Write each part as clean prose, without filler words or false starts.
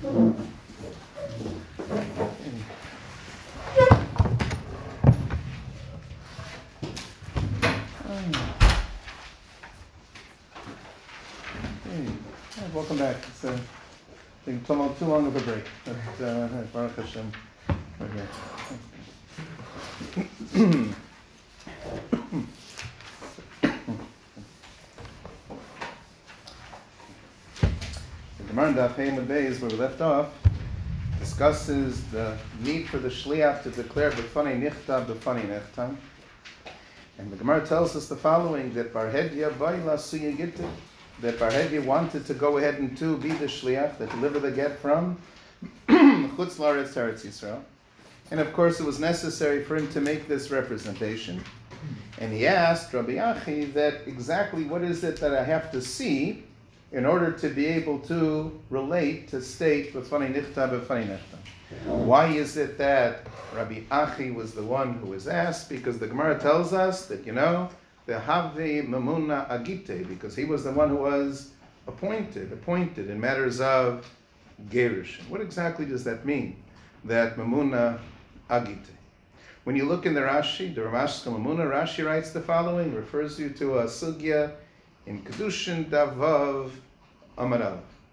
Welcome back. It's been too long of a break, but Baruch Hashem, we're here. The Gemara in Daf Hey Amud Beis, where we left off, discusses the need for the shliach to declare b'fanei nichtav b'fanei nechtam, and the Gemara tells us the following: that Bar Hedya Vayla Suya Gitte, that Bar Hedya wanted to go ahead and to be the shliach that deliver the get from Chutz La'aretz Eretz Yisrael, and of course it was necessary for him to make this representation. And he asked Rabbi Achi that exactly what is it that I have to see in order to be able to relate, to state b'fanei nichtav b'fanei nechtam. Why is it that Rabbi Achi was the one who was asked? Because the Gemara tells us that, the Havei Mamuna Agite, because he was the one who was appointed in matters of Gerushin. What exactly does that mean? That Mamuna Agite. When you look in the Rashi, the Ramashka Mamuna, Rashi writes the following, refers you to a sugya in Kedushin Davav Amarav.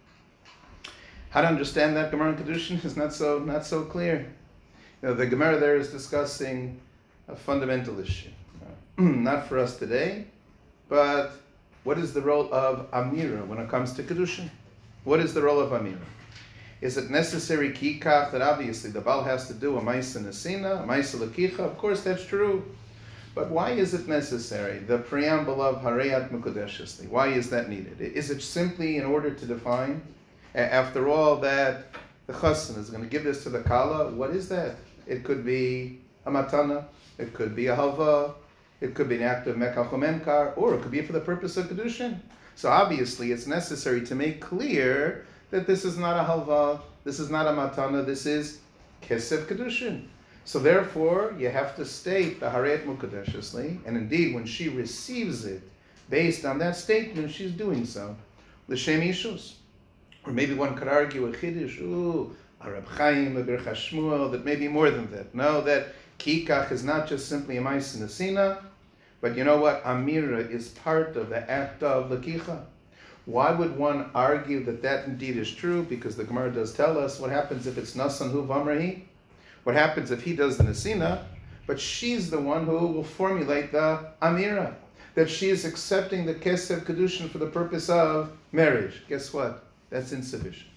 How to understand that Gemara in Kedushin is not so clear. The Gemara there is discussing a fundamental issue. Not for us today, but what is the role of Amira when it comes to Kedushin? What is the role of Amira? Is it necessary kikach that obviously the Baal has to do a Maisa Nesina, a Maisa Lakicha? Of course that's true. But why is it necessary? The preamble of Hareyat Mukudeshesli. Why is that needed? Is it simply in order to define? After all, that the Chassan is going to give this to the Kala, what is that? It could be a Matana, it could be a Halva, it could be an act of Mekach or Memkar, or it could be for the purpose of Kedushin. So obviously it's necessary to make clear that this is not a Halva, this is not a Matana, this is Kesef Kedushin. So therefore, you have to state the Hareyat Mukudeshesli, and indeed when she receives it, based on that statement, she's doing so. L'shem Ishus. Or maybe one could argue a Chiddush, a Reb Chaim, a Birchas Shmuel, that may be more than that. No, that Kikach is not just simply a Maisa Nesina, but you know what? Amira is part of the act of Lakicha. Why would one argue that indeed is true? Because the Gemara does tell us what happens if it's Nasan Hu Vamrahi. What happens if he does the Nesina, but she's the one who will formulate the Amira, that she is accepting the Kesef Kedushin for the purpose of marriage. Guess what? That's insufficient.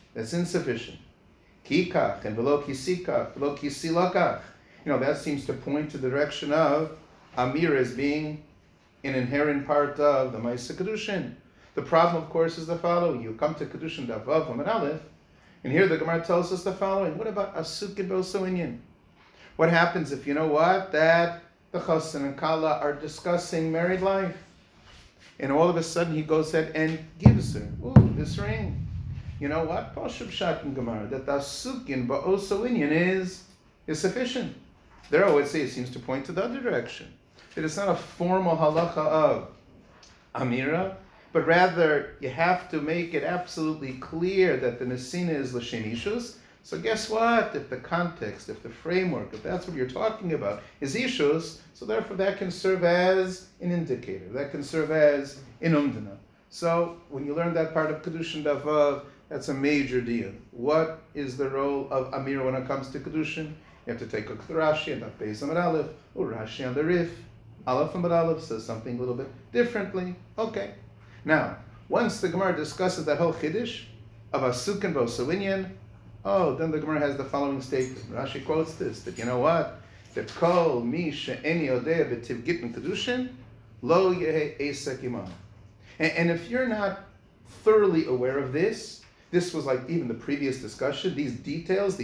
Kikach and velo kisikach, velo kisilakach. That seems to point to the direction of Amira as being an inherent part of the Maisa Kedushin. The problem, of course, is the following. You come to Kedushin Davav Amud Aleph, and here the Gemara tells us the following. What about Asukin Boso Inyan? What happens if that the Chassan and Kala are discussing married life, and all of a sudden he goes ahead and gives her this ring? You know what? Pashub Shakin Gemara, that the Asukin Boso Inyan is sufficient. There I would say it seems to point to the other direction. That it's not a formal halacha of Amira, but rather you have to make it absolutely clear that the Nesina is L'shem Ishus. So guess what? If the context, if the framework, if that's what you're talking about, is Ishus, so therefore that can serve as an indicator. That can serve as an umdana. So when you learn that part of Kedushin Davav, that's a major deal. What is the role of Amira when it comes to Kedushin? You have to take a look at the Rashi and Daf Beis Amud Aleph, or Rashi on the Rif. Aleph Amud Aleph says something a little bit differently. Okay. Now, once the Gemara discusses that whole Chiddush of Asukin Boso Inyan, then the Gemara has the following statement. Rashi quotes this, that you know what? That Kol Mi She'eni Yodea B'Tiv Gittin Kedushin, Lo Yehe Esek Iman. And if you're not thoroughly aware of this was like even the previous discussion, these details,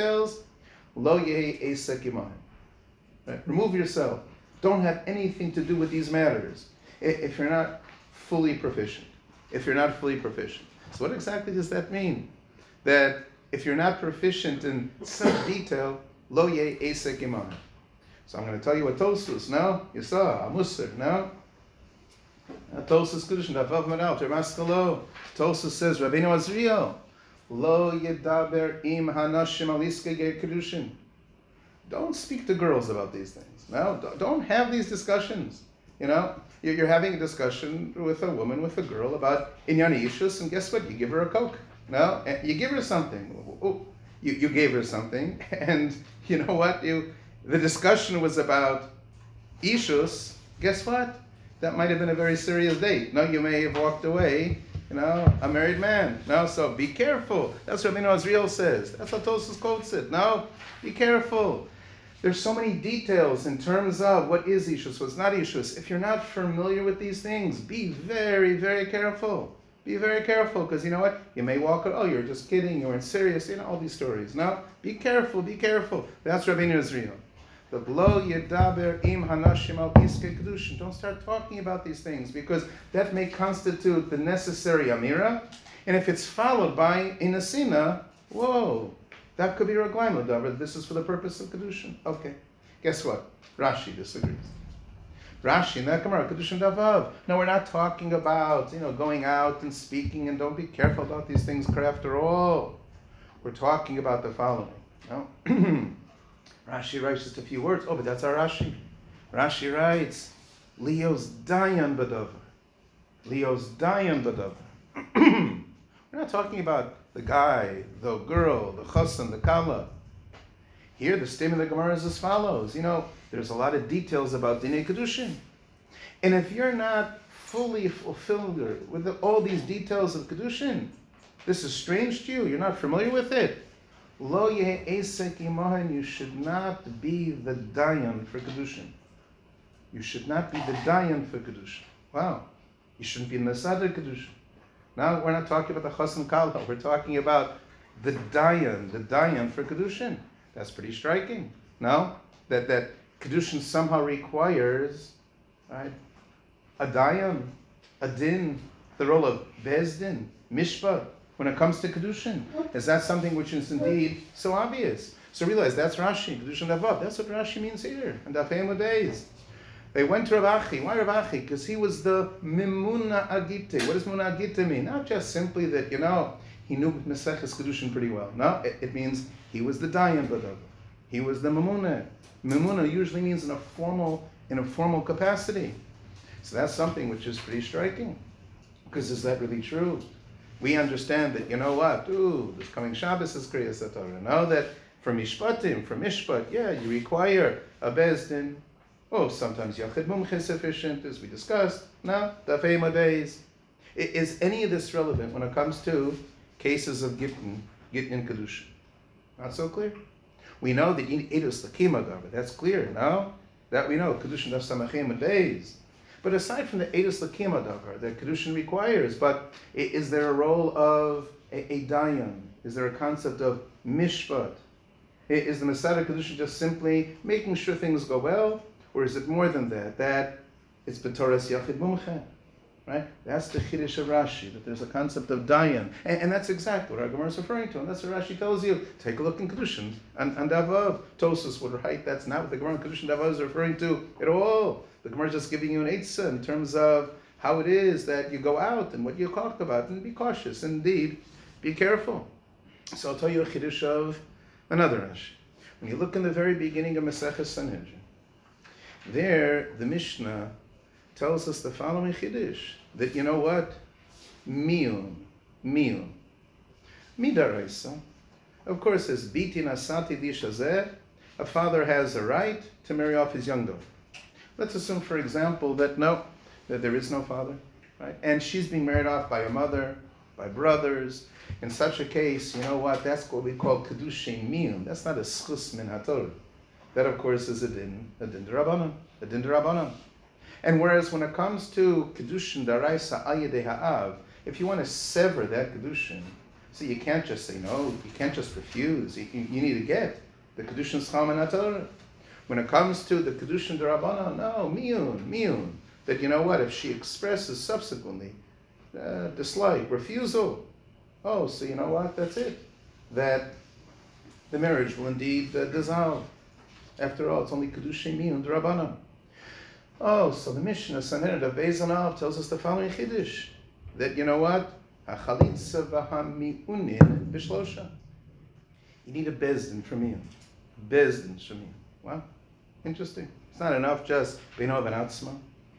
Lo Yehi Esek Iman. Right? Remove yourself. Don't have anything to do with these matters if you're not fully proficient. So what exactly does that mean? That if you're not proficient in some detail, Lo Yehi Esek Iman. So I'm going to tell you what Tosus, no? You saw, Amusar, no? Tosus Kedushin, Davav Manal, Termaskalo. Tosus says, Rabbeinu Azriel, Lo yedaber im hanashim aliske ger kedushin. Don't speak to girls about these things. No, don't have these discussions. You know, you're having a discussion with a woman, with a girl about inyan ishus, and guess what? You give her a Coke. No, you give her something. Oh, you gave her something, and you know what? The discussion was about ishus. Guess what? That might have been a very serious date. No, you may have walked away, a married man. No, so be careful. That's what Rabbeinu Azriel says. That's what Tosfos quotes it. No, be careful. There's so many details in terms of what is ishus, what's not ishus. If you're not familiar with these things, be very, very careful. Be very careful, because you know what? You may walk out, oh, you're just kidding, you weren't serious, all these stories. No, be careful, be careful. That's Rabbeinu Azriel. The Lo Yedaber Im Hanashim Al Piske Kedushin. Don't start talking about these things, because that may constitute the necessary Amira, and if it's followed by Inasina, whoa, that could be Raglaim Ladaber. This is for the purpose of Kedushin. Okay. Guess what? Rashi disagrees. Rashi in that Gemara, Kedushin Davav. No, we're not talking about, going out and speaking, and don't be careful about these things, after all. We're talking about the following. No? Rashi writes just a few words. Oh, but that's our Rashi. Rashi writes, Leo's Dayan Badavar. Leo's Dayan Badavar. We're not talking about the guy, the girl, the chassan, the kala. Here, the statement of the Gemara is as follows. There's a lot of details about Dinei Kedushin. And if you're not fully fulfilled with all these details of Kedushin, this is strange to you, you're not familiar with it. Lo ye'esek imahen, you should not be the dayan for Kedushin. You should not be the dayan for Kedushin. Wow. You shouldn't be in the Sadr Kedushin. Now, we're not talking about the chassan kala, we're talking about the dayan for Kedushin. That's pretty striking. No? That Kedushin somehow requires, right, a dayan, a din, the role of bezdin, mishpat, when it comes to Kedushin. Is that something which is indeed so obvious? So realize that's Rashi, Kedushin Davav. That's what Rashi means here, and Daf Hei days. They went to Rav Achi. Why Rav Achi? Because he was the Mimuna Agite. What does Mimuna Agite mean? Not just simply that, he knew Meseches Kedushin pretty well. No, it means he was the Dayan Badav. He was the Mimuna. Mimuna usually means in a formal capacity. So that's something which is pretty striking. Because is that really true? We understand that, this coming Shabbos is Kriyas HaTorah. Know that for Mishpat, you require a Bezdin. Oh, sometimes Yachid Mumche is sufficient, as we discussed. No, Daf Hei days. Is any of this relevant when it comes to cases of Gittin Kedushin? Not so clear. We know that Edus Lakima Davar. That's clear, no? That we know, Kedushin Daf Samachim days. But aside from the Edus Lakima Davar that Kedushin requires, but is there a role of a dayan? Is there a concept of mishpat? Is the Masada Kedushin just simply making sure things go well? Or is it more than that? That it's B'toras Yachid Mumche, right? That's the Chiddush of Rashi, that there's a concept of dayan. And that's exactly what our Gemara is referring to. And that's what Rashi tells you. Take a look in Kedushin and Davav. Tosfos would write, that's not what the Gemara in Kedushin Davav is referring to at all. The Gemara is just giving you an eitzah in terms of how it is that you go out and what you talk about, and be cautious. Indeed, be careful. So I'll tell you a chiddush of another Rashi. When you look in the very beginning of Maseches Sanhedrin, there the Mishnah tells us the following chiddush, that miyun, midaraisa. Of course, as biti nasati dishazeh, a father has a right to marry off his young daughter. Let's assume, for example, that there is no father, right? And she's being married off by a mother, by brothers. In such a case, that's what we call kedushin miyun. That's not a schus min haTorah. That, of course, is a din d'Rabbanan. And whereas when it comes to kedushin daraisa al yedei ha'av, if you want to sever that kedushin, so you can't just say no, you can't just refuse. You need to get the kedushin schal min haTorah. When it comes to the Kedushin D'Rabbanan, no, miyun. That if she expresses subsequently dislike, refusal, so that's it. That the marriage will indeed dissolve. After all, it's only Kedushin miyun D'Rabbanan. So the Mishnah Sanhedrin of Beis Hanav tells us the following chiddush, that Hachalitza v'hami'unin b'shlosha. You need a bezdin from you. Bezdin from you. Wow, interesting. It's not enough just b'nov and atzma,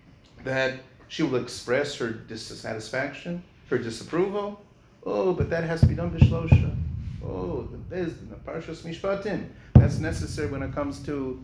that she will express her dissatisfaction, her disapproval. Oh, but that has to be done b'shlosha. Oh, the bezdin, the parshas mishpatim. That's necessary when it comes to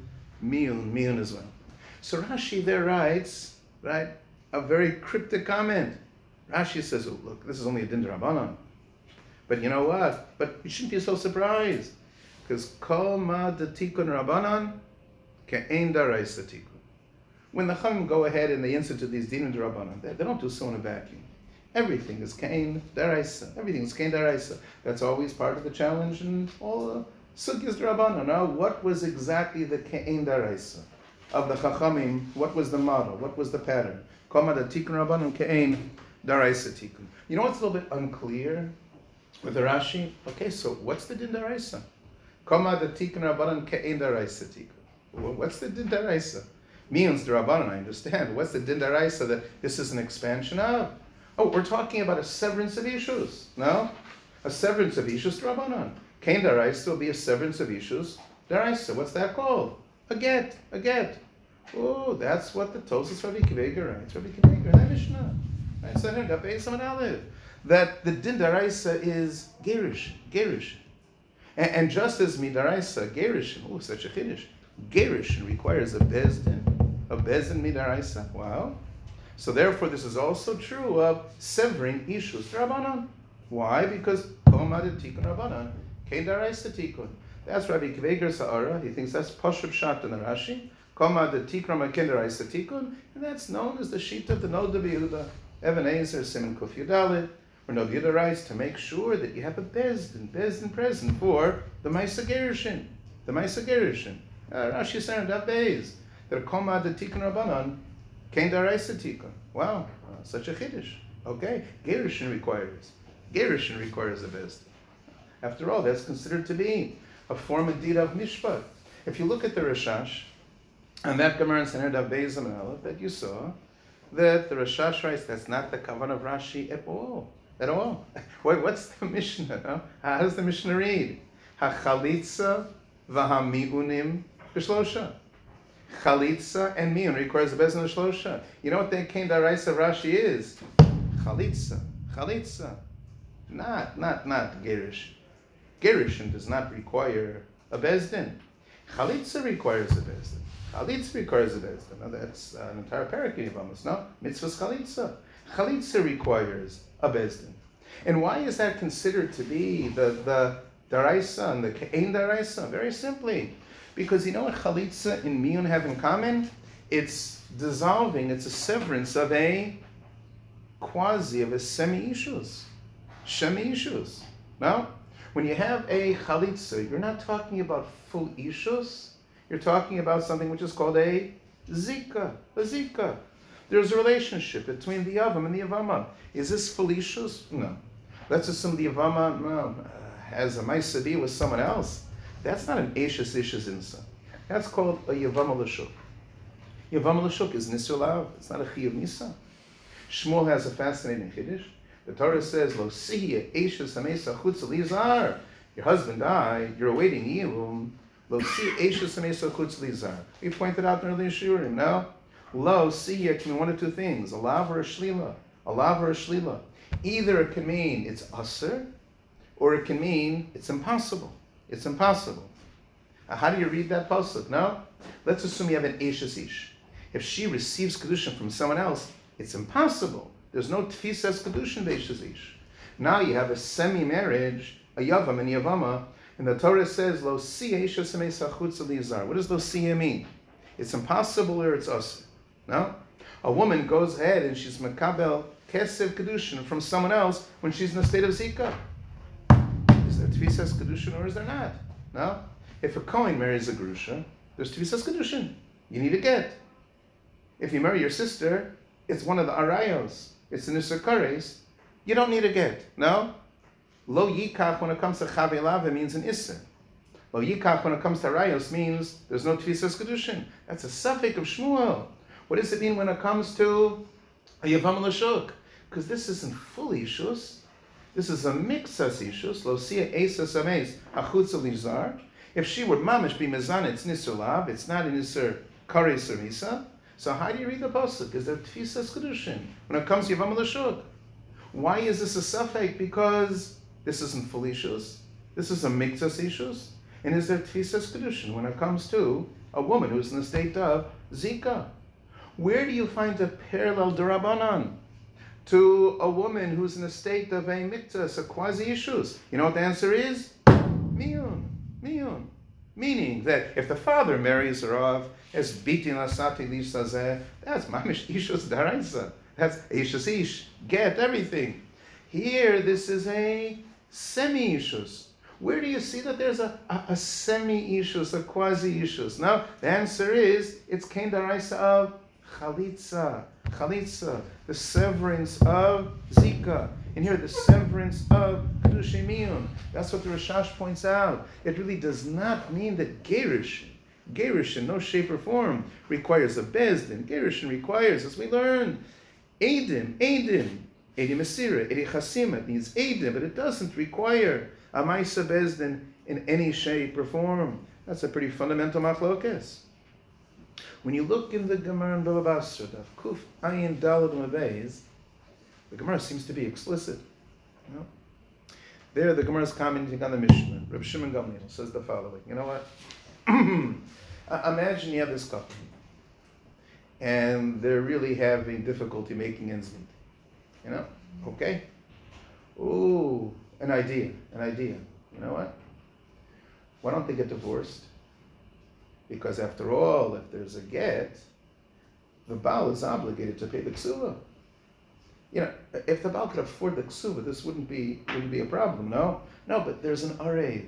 miyun as well. So Rashi there writes, right, a very cryptic comment. Rashi says, oh, look, this is only a din d'Rabbanan. But you know what? But you shouldn't be so surprised. Because kol ma d'tikun Rabbanan ke'ein daraisa tikun. When the Chachamim go ahead and they institute these din d'Rabbanan, they don't do so in a vacuum. Everything is ke'ein daraisa. Everything is ke'ein daraisa. That's always part of the challenge in all the sugyas d'Rabbanan. Now, what was exactly the ke'ein daraisa of the Chachamim? What was the model? What was the pattern? Kol ma d'tikun Rabbanan ke'ein daraisa tikun. You know what's a little bit unclear with the Rashi? Okay, so what's the din daraisa? Kama the tikun Rabbanan ke'ein daraisa tikun. What's the din daraisa? Means the Rabbanan, I understand. What's the din daraisa that this is an expansion of? Oh, we're talking about a severance of issues. No? A severance of issues Rabbanan. Ke'ein daraisa will be a severance of issues daraisa. What's that called? A get. A get. Oh, that's what the Tosas Rabbi Akiva Eiger writes. Rabbi Akiva Eiger in that Mishnah. Right? So I got Beis Amud Aleph. That the din daraisa is gerish. And just as midaraisa, gerishin, such a chiddush, gerishin requires a bezdin midaraisa. Wow. So therefore, this is also true of severing ishus Rabbanan. Why? Because kol ma d'tikun Rabbanan ke'ein daraisa tikun. That's Rabbi Akiva Eiger Sa'ara. He thinks that's Pashup Shat in the Rashi. Kol ma d'tikun Rabbanan ke'ein daraisa tikun, and that's known as the sheet of the Nod of Yehuda. Even HaEzer Siman Kuf Yudalid. Where Nod Yehuda writes to make sure that you have a bezdin present for the Maisa Gerishin. The Maisa Gerishin. Rashi said that Beis. That kol ma d'tikun Rabbanan ke'ein daraisa tikun. Wow, such a chiddush. Okay, Gerishin requires a bezdin. After all, that's considered to be a form of did of mishpat. If you look at the Rashash, and that Gemara in Sanhedrin Beis Amud Aleph that you saw, that the Rashash writes that's not the kavan of Rashi at all. What's the Mishnah? No? How does the Mishnah read? Hachalitza v'hami'unim b'shlosha. Chalitza and mi'un requires the bezdin b'shlosha. You know what the ke'ein daraisa Rashi is? Chalitza. Not gerish. Gerishin does not require a bezdin. Chalitza requires a bezdin. Chalitza requires a bezdin. Now that's an entire parak of almost, no? Mitzvah's chalitza. Chalitza requires a bezdin. And why is that considered to be the daraisa and the ke'ein daraisa? Very simply, because you know what chalitza and miyun have in common? It's dissolving, it's a severance of a semi-ishus. Shemi-ishus. No? When you have a chalitza, you're not talking about full ishus, you're talking about something which is called a zika. There's a relationship between the Yavam and the Yavama. Is this Felicia's? No. Let's assume the Yavama has a Maisadi with someone else. That's not an Eishes Insa. That's called a Yavama L'Shuk. Yavama L'Shuk is Nisulav. It's not a Chiyuv Nisa. Shmuel has a fascinating Chiddush. The Torah says, Lo Sihya Eishes Hamesa Chutz Lizar. Your husband died, you're awaiting Yilum. Lo Sihya Eishes Hamesa Chutz Lizar. We pointed out in earlier Shurim, no? Lo, siya can mean one of two things, a lav or a shlila. Either it can mean it's asr, or it can mean it's impossible. How do you read that pasuk? No? Let's assume you have an eshes ish. If she receives kedushin from someone else, it's impossible. There's no tfisas kedushin b'eshes ish. Now you have a semi-marriage, a yavam and yavama, and the Torah says, Lo siya eshes hamesa chutz lizar. What does lo siya mean? It's impossible or it's asr. No? A woman goes ahead and she's makabel kesef kedushin from someone else when she's in a state of zika. Is there tfisas kedushin or is there not? No? If a Kohen marries a grusha, there's tfisas kedushin. You need a get. If you marry your sister, it's one of the arayos. It's an isser. You don't need a get. No? Lo yikach when it comes to chavelav, it means an isser. Lo yikach when it comes to arayos means there's no tfisas kedushin. That's a suffix of Shmuel. What does it mean when it comes to a Yavam L'Shuk? Because this isn't full Ishus, This is a mixas ishus, lo sia esas ames, achutz lizar. If she would mamish be mezan, it's nisur lav, it's not a nisur kares or misa. So how do you read the pasuk? Is there tfisas kedushin when it comes to yavam l'shuk? Why is this a suffix? Because this isn't felicious. This is a mixas ishus. And is there tfisas kedushin when it comes to a woman who's in the state of zika? Where do you find a parallel derabanan to a woman who's in a state of a miktas, a quasi-ishus? You know what the answer is? Miyun. Meaning that if the father marries her off as bitin asati lishazeh, that's mamish ishus daraisa. That's ishus ish, get everything. Here, this is a semi-ishus. Where do you see that there's a semi-ishus, a quasi-ishus? Now, the answer is, it's kain daraisa of chalitza, the severance of zika. And here, the severance of kedushay miyun. That's what the Rashash points out. It really does not mean that Gerish in no shape or form requires a bezdin. Gerushin requires, as we learned, Eidim Asira, Edim Chasima. It needs Eidim, but it doesn't require a Maisa bezdin in any shape or form. That's a pretty fundamental machlokes. When you look in the Gemara in Bava Basra, Kuf Ayin Dalad Mabeis, the Gemara seems to be explicit. You know? There, the Gemara is commenting on the Mishnah. Reb Shimon Gamliel says the following. You know what? Imagine you have this couple, and they're really having difficulty making ends meet. You know? Okay? Ooh, an idea. You know what? Why don't they get divorced? Because after all, if there's a get, the Baal is obligated to pay the ksuva. You know, if the Baal could afford the ksuva, this wouldn't be a problem, no? No, but there's an arev.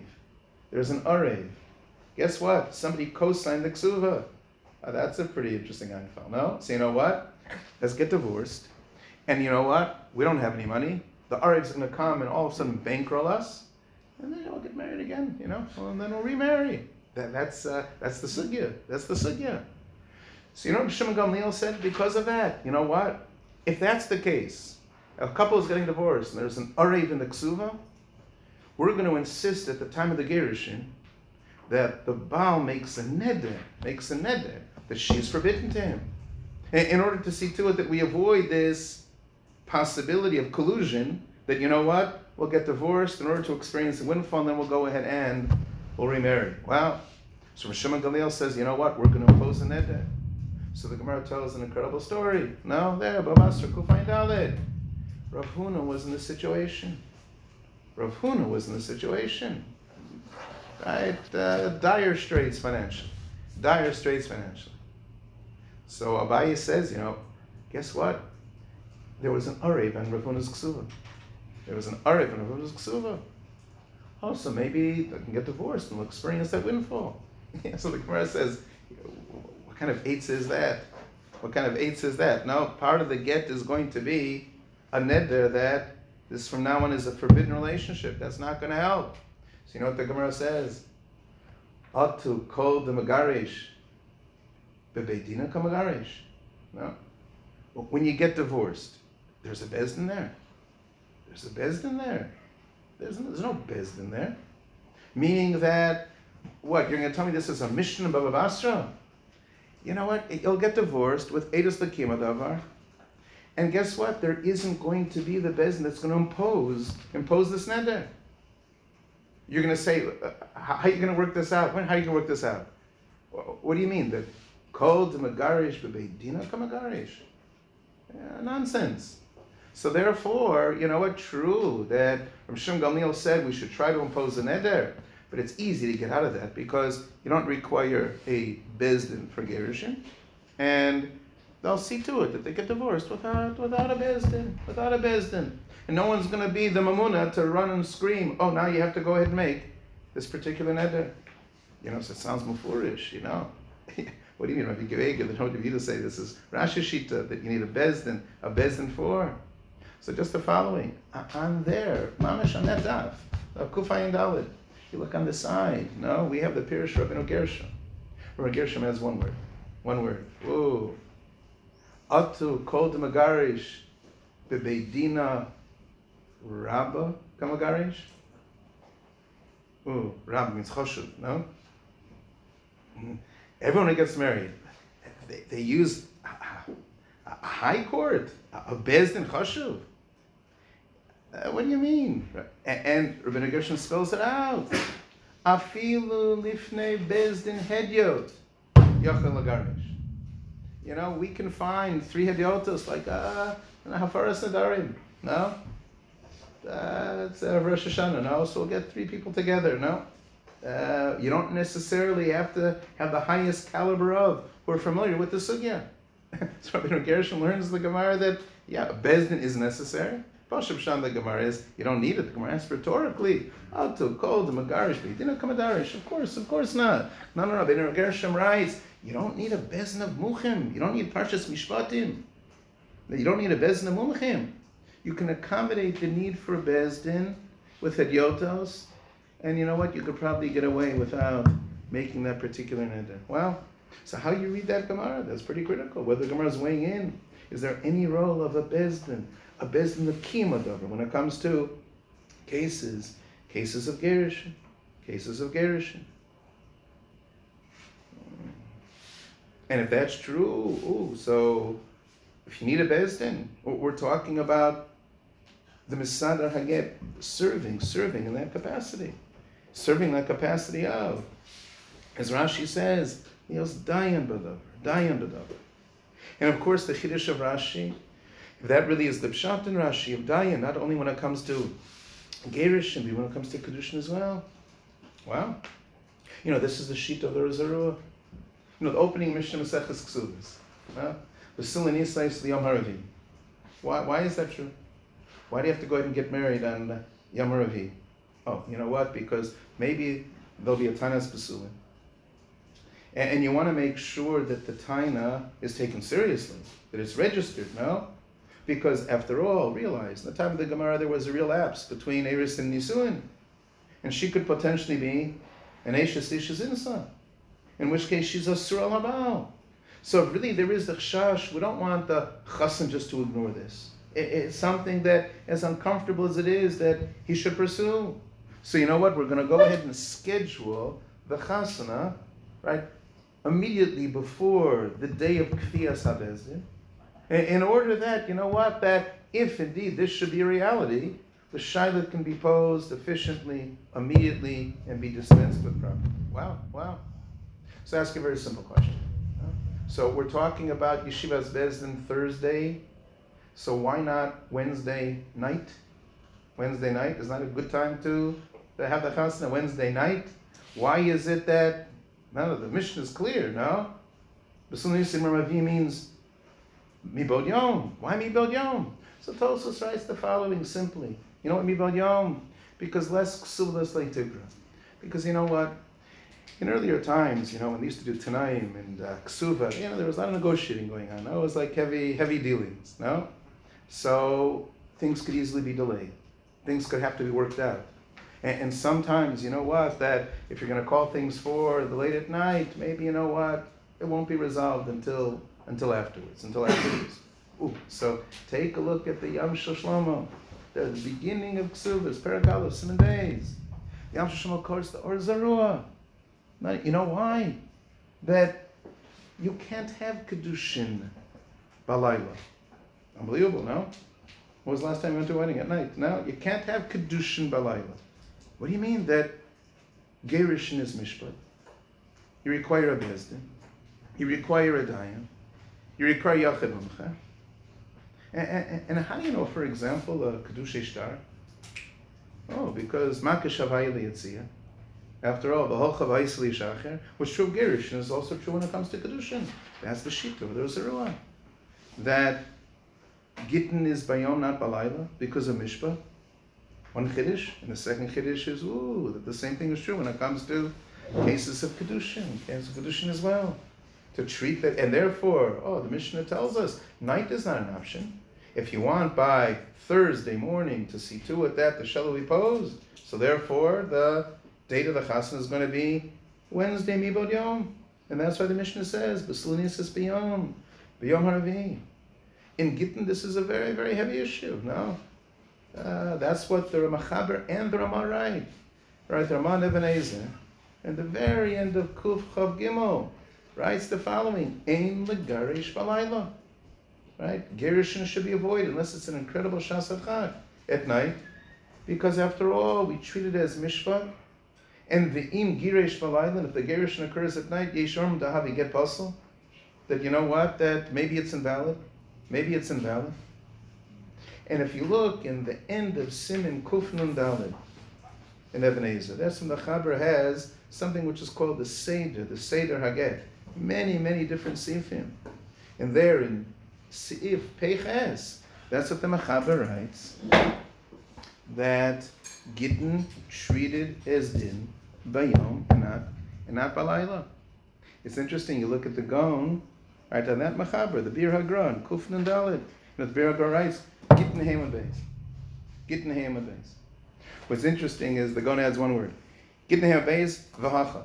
Guess what? Somebody co-signed the ksuva. That's a pretty interesting anfal, no? So you know what? Let's get divorced. And you know what? We don't have any money. The arev's going to come and all of a sudden bankroll us. And then we'll get married again, you know? Well, and then we'll remarry. That's the sugya. That's the sugya. So you know what Shimon Gamliel said? Because of that, you know what? If that's the case, a couple is getting divorced and there's an arev in the ksuva, we're going to insist at the time of the gerushin that the Baal makes a neder that she's forbidden to him. In order to see to it that we avoid this possibility of collusion, that you know what? We'll get divorced in order to experience the windfall and then we'll go ahead and we'll remarry. Wow. So Shimon Gamliel says, you know what? We're going to impose a neder. So the Gemara tells an incredible story. No, there, Babasra, Kufayin Dalet. Rav Huna was in this situation. Right? Dire straits financially. So Abaye says, you know, guess what? There was an arev on Rav Huna's ksuva. Oh, so maybe they can get divorced and we'll experience that windfall. So the Gemara says, what kind of eitz is that? No, part of the get is going to be a neder that this from now on is a forbidden relationship. That's not going to help. So you know what the Gemara says? Atu kol de megarish bebeidina kamagarish. No. When you get divorced, there's a bezdin there. There's no bezdin there. Meaning that, what, you're going to tell me this is a mission of Bava Basra? You know what? You'll get divorced with Eidos L'Kima Davar. And guess what? There isn't going to be the bezdin that's going to impose this neder. You're going to say, how are you going to work this out? How are you going to work this out? What do you mean? That kol de megarish bebeidina kamagarish? Nonsense. So therefore, you know what? True that Rav Shimon Gamliel said we should try to impose a neder, but it's easy to get out of that because you don't require a bezdin for gerushin, and they'll see to it that they get divorced without a bezdin. And no one's going to be the mamuna to run and scream, oh, now you have to go ahead and make this particular neder. You know, so it sounds mufurish, you know. What do you mean, Rabbi Gevega, the Rabbi to say this is Rashi Shita, that you need a bezdin for? So just the following, on there, mamash on that daf, Kufayin Dalid. You look on the side, no, we have the Pirush Rabbeinu Gershom. Rabbeinu Gershom has one word. Ooh. Atu kol de megarish bebeidina Rabba Kamagarish? Ooh, Rabba means choshev, no? Everyone who gets married, they use a high court, a bezdin choshev. What do you mean? And Rabbi Gershon spells it out. Afilu lifnei bezdin hedyot yochel lagarish. You know, we can find 3 hedyotos like hafaras nadarim. No, it's Rosh Hashanah. No, so we'll get 3 people together. No, you don't necessarily have to have the highest caliber of who are familiar with the sugya. So Rabbi Gershon learns the Gemara that bezdin is necessary. Pashup Shan the Gemara is you don't need it. The Gemara asks rhetorically, to call the Megarish, but you didn't come Megarish. Of course not. No. Rabbi Gershom writes, you don't need a bezdin of muchim. You don't need Parshas Mishpatim. You don't need a bezdin of muchim. You can accommodate the need for a bezdin with hedyotos, and you know what? You could probably get away without making that particular neder. Well, so how you read that Gemara? That's pretty critical. Whether the Gemara is weighing in, is there any role of a bezdin of kiyum davar when it comes to cases of gerushin, And if that's true, so if you need a bezdin, we're talking about the Mesader Haget serving in that capacity. Serving that capacity of, as Rashi says, he was dayan b'davar. And of course the Chiddush of Rashi, if that really is the Pshat in Rashi of dayan, not only when it comes to gerushin, but when it comes to kedushin as well. Wow. You know, this is the sheet of the Rosaruah. You know, the opening Mishnah Maseches Ksubas. V'silin Yisais L'Yom Haravi. Why is that true? Why do you have to go ahead and get married on Yom Haravi? Oh, you know what? Because maybe there'll be a Tanas B'sulin. And you want to make sure that the Taina is taken seriously, that it's registered, no? Because after all, realize, in the time of the Gemara, there was a real lapse between Eris and Nisuin. And she could potentially be an Eishes Ishes Insa, in which case she's a Sur al-Habal. So really there is the chash. We don't want the chassan just to ignore this. It's something that, as uncomfortable as it is, that he should pursue. So you know what? We're going to go ahead and schedule the chasana, right, immediately before the day of Kfiyas HaBezdin. In order that, you know what, that if indeed this should be a reality, the shayla can be posed efficiently, immediately, and be dispensed with properly. Wow. So ask a very simple question. So we're talking about Yeshivas Bezdin Thursday, so why not Wednesday night? Wednesday night is not a good time to have the chasna Wednesday night. Why is it that, no, the Mishnah is clear, no? B'sul Nisim Ramavi means Mibod Yom. Why Mibod Yom? So Tosfos writes the following simply. You know what Mibod Yom? Because less ksuv, less leitigra. Because you know what? In earlier times, you know, when they used to do Tanaim and Ksuva, you know, there was a lot of negotiating going on. No? It was like heavy dealings, no? So things could easily be delayed. Things could have to be worked out. And sometimes, you know what, that if you're going to call things for the late at night, maybe, you know what, it won't be resolved until afterwards. Ooh, so take a look at the Yom Shel Shlomo, the beginning of Ksuvas, Perek Aleph, 7 days. The Yom Shel Shlomo, of course, the Or Zarua. You know why? That you can't have Kedushin Balayla. Unbelievable, no? When was the last time you went to a wedding at night? No, you can't have Kedushin Balayla. What do you mean that Gerushin is Mishpat? You require a Bezdin. You require a Dayan. You require Yachid Mumcha. And how do you know, for example, a Kedush Ishtar? Oh, because Makesh Havayah Liyatziyah. After all, the whole Chavayis Lishacher was true of Gerushin is also true when it comes to Kedushin. That's the Shita, there's a Ruah. That Gittin is Bayom, not Balayla, because of Mishpah. One Chiddush, and the second Chiddush is, that the same thing is true when it comes to cases of Kedushin as well. To treat that, and therefore, the Mishnah tells us, night is not an option. If you want by Thursday morning to see to it that the Shell will be posed, so therefore the date of the Chasna is going to be Wednesday Mibod Yom. And that's why the Mishnah says, B'Sulin Yisis B'Yom Haravi. In Gittin, this is a very, very heavy issue, no? That's what the Machaber and the Ramah write. Right, the Ramah Ibn Ezer, at the very end of Kuf Chav Gimel, writes the following: Ein legarish balayla. Right, gerushin should be avoided unless it's an incredible shas chag at night, because after all, we treat it as mishpat. And the im giresh balayla, if the gerushin occurs at night, yeshorm dahavi get puzzle. That you know what, that maybe it's invalid, maybe it's invalid. And if you look in the end of Siman Kuf Nun Daled in Ibn Ezer, that's when the Chaber has something which is called the Seder Haget. Many, many different sifim. And there in Sif Peiches, that's what the Machaber writes, that Gittin treated as din bayom and not balayla. It's interesting, you look at the Gaon, right, on that Machaber, the Bir Hagron, Kuf Nun Daled, the Bir Hagron writes, Gittin Hema Beis. Gittin Hema Beis. What's interesting is the Gaon adds one word. Gittin Hema Beis, V'hacha.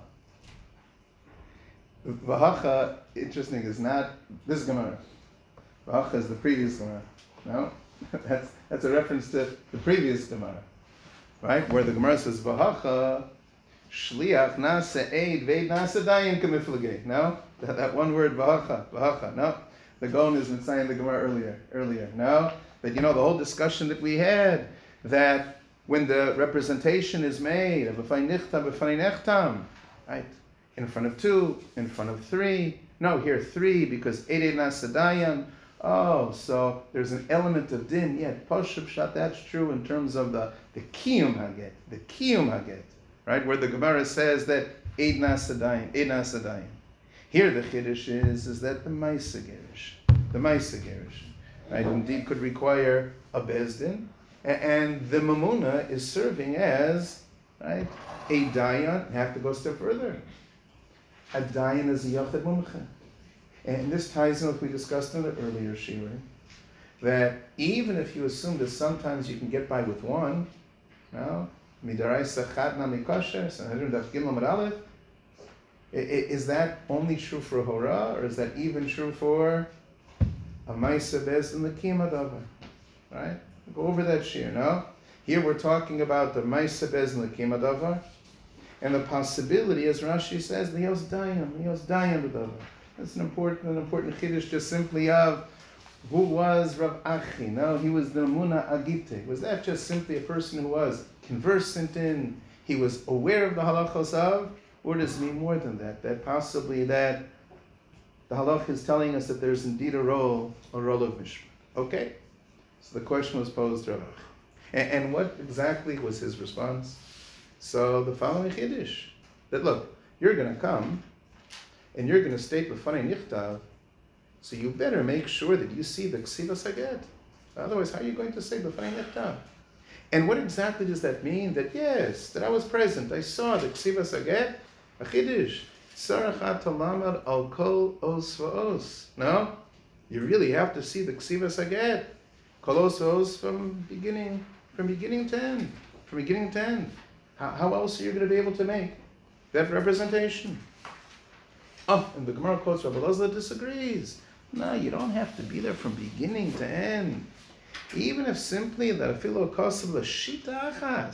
V'hacha, interesting, is not this Gemara. V'hacha is the previous Gemara. No? That's a reference to the previous Gemara. Right? Where the Gemara says, V'hacha, Shliach nasa eid veid nasa dayan kamiflagay. No? That one word, V'hacha. No? The Gaon is saying the Gemara earlier. No? But you know, the whole discussion that we had, that when the representation is made of b'fnei nichtam, b'fnei nechtam, right? In front of two, in front of three. No, here three, because eid nasa dayan. Oh, so there's an element of din. Yeah, Pashup Shat, that's true in terms of the Kiyum Haget, right? Where the Gemara says that Eid Nasadayin. Here the Chiddush is that the Maisa Gerish, right, indeed could require a Bezdin, and the Mamuna is serving as, right, a Dayan. Have to go a step further. A Dayan is a Yachid Mumcha. And this ties in with what we discussed in the earlier Shira, that even if you assume that sometimes you can get by with one, no, is that only true for Hora, or is that even true for a Maisa Bez in the Kima Davar? Right? Go over that Shir, no? Here we're talking about the Maisa Bez in the Kima Davar, and the possibility, as Rashi says, the Yos Dayam Davar. That's an important chiddush, just simply of who was Rav Achi. No, he was the Muna Agite. Was that just simply a person who was conversant in, he was aware of the halachos of, or does it mean more than that? That possibly that the halach is telling us that there's indeed a role of mishpat. Okay? So the question was posed to Rav Achi. And what exactly was his response? So the following chiddush, that look, you're going to come, and you're going to state b'fanei nichtav, so you better make sure that you see the ksivas haget. Otherwise, how are you going to say b'fanei nichtav? And what exactly does that mean? That yes, that I was present, I saw the ksivas haget, a chiddush, sarachat talamad al kol os va'os. No, you really have to see the ksivas haget, kol os va'os from beginning to end. How else are you going to be able to make that representation? Oh, and the Gemara quotes Rabbi Elazar disagrees. No, you don't have to be there from beginning to end. Even if simply that afilo kosav l'shita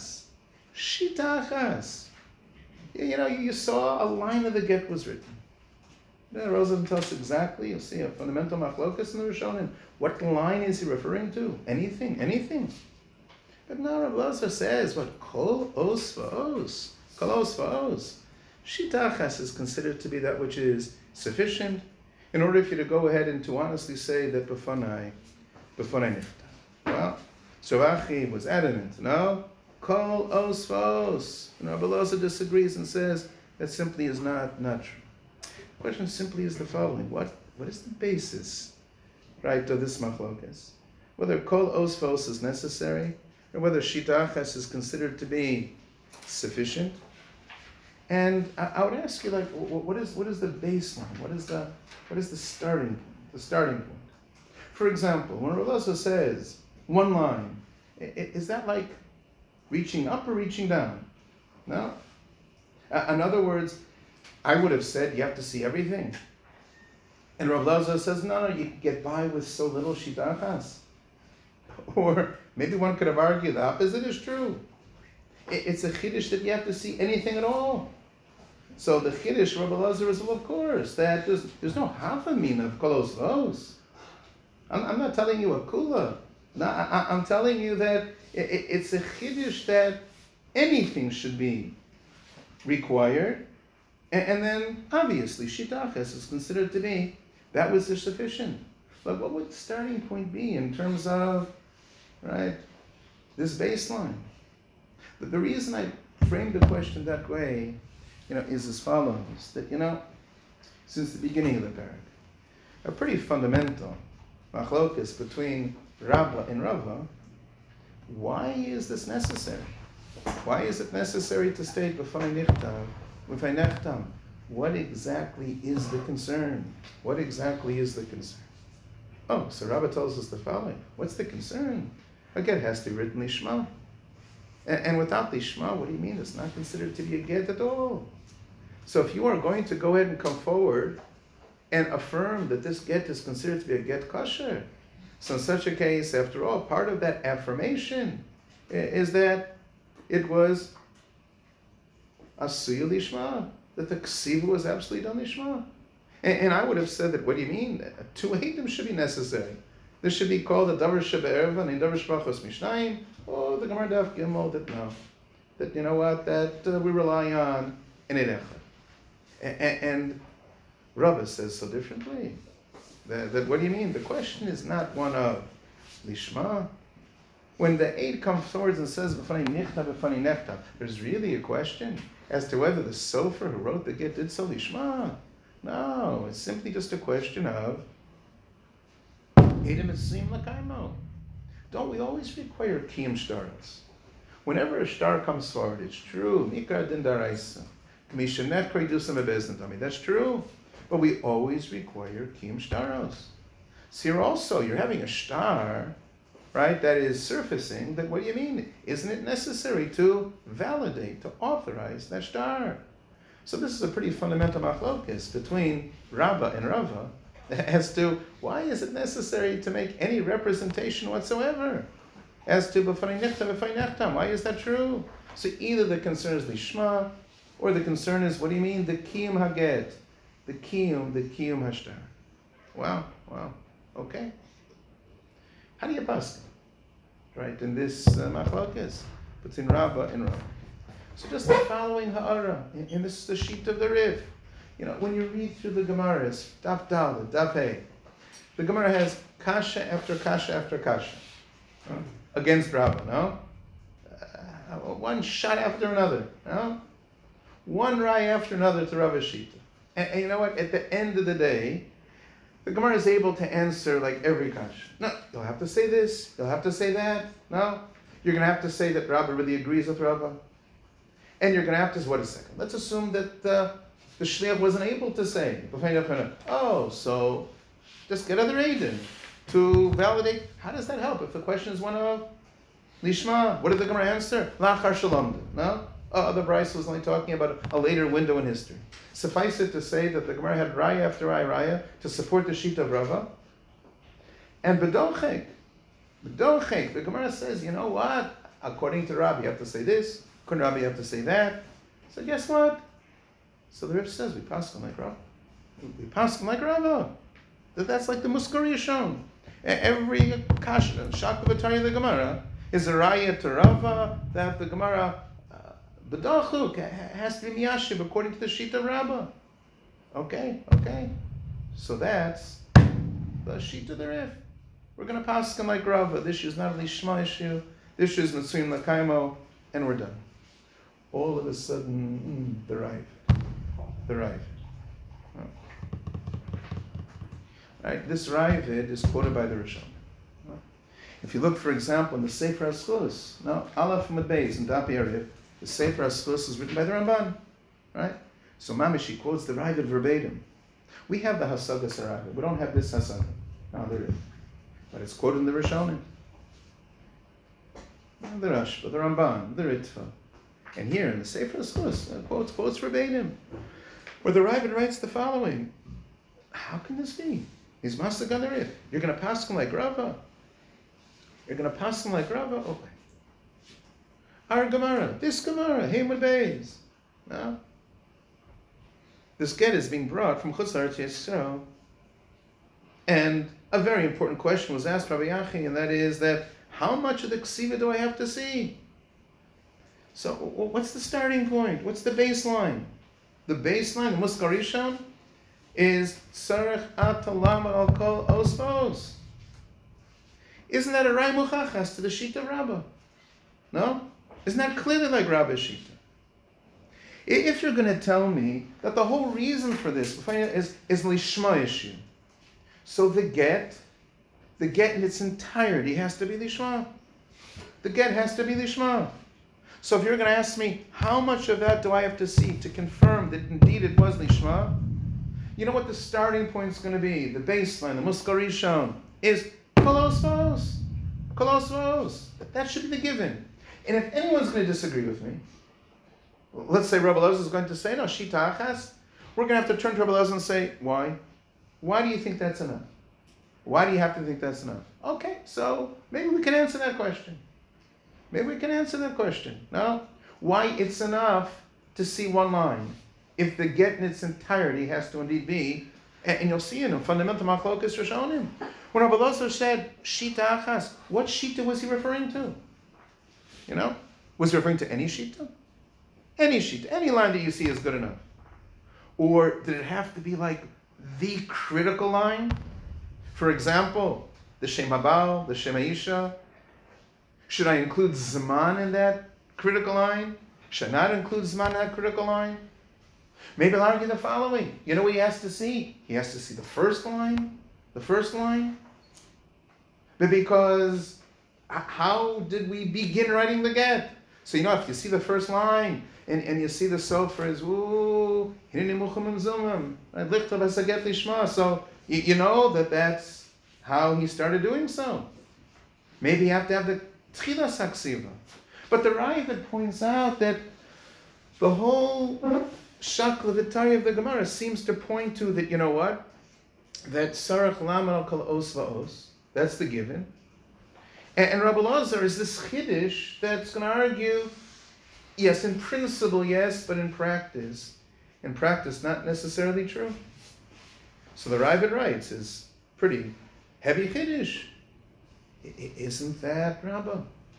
achas. You know, you saw a line of the get was written. Rosen tells us exactly. You'll see a fundamental machlokas in the Rishonim. What line is he referring to? Anything. But now Rabbi Elazar says, what kol os va'os. Shita achas is considered to be that which is sufficient in order for you to go ahead and to honestly say that b'fanai nifta. Well, so Achi was adamant. No, kol os va'os. And Rabbi Elazar disagrees and says that simply is not true. The question simply is the following: What is the basis, right, of this machlokas? Whether kol os va'os is necessary, or whether shita achas is considered to be sufficient. And I would ask you, like, what is the baseline? What is the starting point? The starting point. For example, when Rav Elazar says one line, is that like reaching up or reaching down? No. In other words, I would have said you have to see everything. And Rav Elazar says, no, you get by with so little shita achas. Or Maybe one could have argued the opposite is true. It's a chiddush that you have to see anything at all. So the chiddush, Rabbi Elazar, is, well, of course, that there's no hafamina of kolos los. I'm not telling you a kula. No, I'm telling you that it's a chiddush that anything should be required, and then obviously shitachas is considered to be that was sufficient. But what would the starting point be in terms of, right, this baseline? But the reason I framed the question that way, is as follows: that since the beginning of the parak, a pretty fundamental machlokas between Rabba and Rava. Why is this necessary? Why is it necessary to state b'fanei nechtam? What exactly is the concern? What exactly is the concern? Oh, so Rabba tells us the following. What's the concern? A get has to be written lishma. And without lishma, what do you mean? It's not considered to be a get at all. So if you are going to go ahead and come forward and affirm that this get is considered to be a get kosher, so in such a case, after all, part of that affirmation is that it was asuya lishma, that the ksiva was absolutely done lishma. And I would have said that, what do you mean? Two eidim should be necessary. This should be called a davar shebe'erva and davar shbrachos mishnayim, or the Gemara Daf Gimel, that no. That, that we rely on in it echad. And Rava says so differently. That what do you mean? The question is not one of lishma. When the aid comes forward and says b'fanei nechtav, there's really a question as to whether the sofer who wrote the get did so lishma. No, it's simply just a question of edim etzim l'kaimo. Don't we always require kiyum shtaros? Whenever a shtar comes forward, it's true. Mikra din daraisa. K'mishanet kreidusam bebezdin. That's true. But we always require kiyum shtaros. So here also, you're having a shtar, right, that is surfacing. That what do you mean? Isn't it necessary to validate, to authorize that shtar? So this is a pretty fundamental machlokas between Rabba and Rava as to why is it necessary to make any representation whatsoever as to b'fanei nechtam. Why is that true? So either the concern is lishma, or the concern is, what do you mean, the kiyum haget, the kiyum hashtar. Wow, okay. How do you pass, right, in this machlokas between Rabba and Rava? So just the following ha'ara, and this is the sheet of the Rif. When you read through the Gemaras, Daf Daled, Daf Hey, the Gemara has kasha after kasha after kasha against Rabba, no? One shot after another, no? One rai after another to Rabba Shita. And you know what? At the end of the day, the Gemara is able to answer like every kasha. No, you'll have to say this, you'll have to say that. No? You're going to have to say that Rabba really agrees with Rabba. And you're going to have to, what a second. Let's assume that the shliach wasn't able to say. Oh, so just get other aiden to validate. How does that help if the question is one of lishma? What did the Gemara answer? Lachar shalom. No? The Bryce was only talking about a later window in history. Suffice it to say that the Gemara had raya after raya to support the sheet of Rava. And bedochek, the Gemara says, you know what? According to Rabbi, you have to say this. According to Rabbi, you have to say that. So guess what? So the Rebbe says, we pass like Rava. We pass like Rava. That's like the Muskari shown. Every kasha, Shakavatari of the Gemara, is a raya to Rava that the Gemara B'dachuk has to be miyashiv according to the sheet of Rabbah. Okay. So that's the sheet of the Rif. We're going to pass him like Rava. This issue is not only Shema issue. This issue is Mitzuyim L'kaimo, and we're done. All of a sudden, the Ravid. Right, this Ravid is quoted by the Rishon. If you look, for example, in the Sefer HaSchus, Aleph Mud Beis in Daf Yariv, the Sefer HaSchus is written by the Ramban, right? So Mamish quotes the Ravid verbatim. We have the Hasagas Ravid. We don't have this Hasaga. No, there is. But it's quoted in the Rishonim. The Rashba, the Ramban, the Ritva. And here in the Sefer HaSchus, quotes verbatim, where the Ravid writes the following. How can this be? He's Masag on the Rif. You're going to pass him like Rava. You're going to pass them like Rava? Okay. Our Gemara, this Gemara, Hamad Beis. No? This get is being brought from Chutz La'aretz Yisrael. And a very important question was asked Rabbi Yachi, and that is that how much of the Ksiva do I have to see? So what's the starting point? What's the baseline? The baseline, the Muskar Rishon, is Tzarech Atalam Al Kol Osvos. Isn't that a Rai Muchachas to the Shita Rabbah? No? Isn't that clearly like Rabbi Shita? If you're going to tell me that the whole reason for this is Lishma issue, so the get in its entirety has to be Lishma. The get has to be Lishma. So if you're going to ask me, how much of that do I have to see to confirm that indeed it was Lishma? You know what the starting point is going to be? The baseline, the Muskar Rishon, is Kolos Vos. Kolos Vos. That should be the given. And if anyone's going to disagree with me, let's say Rabbi Elazar is going to say, no, Shita Achas, we're going to have to turn to Rabbi Elazar and say, why? Why do you think that's enough? Why do you have to think that's enough? Okay, so maybe we can answer that question. No? Why it's enough to see one line, if the get in its entirety has to indeed be, and you'll see in a fundamental machlokas Rishonim. When Rabbi Elazar said, Shita Achas, what Shita was he referring to? You know? Was he referring to any Shita? Any Shita. Any line that you see is good enough. Or did it have to be like the critical line? For example, the Shem Habal, the Shem Aisha. Should I include Zman in that critical line? Should I not include Zman in that critical line? Maybe I'll argue the following. You know what he has to see? He has to see the first line. But because how did we begin writing the get? So you know, if you see the first line and you see the sofer is so you know that's how he started doing so. Maybe you have to have the tchilas haksiva. But the Raavad points out that the whole shakla v'tari of the Gemara seems to point to that, you know what? That sarach lamed al kol os va'os, that's the given. And Rabbi Elazar is this chiddush that's going to argue, yes, in principle, yes, but in practice not necessarily true. So the Raavad writes is pretty heavy chiddush. Isn't that Rabbah?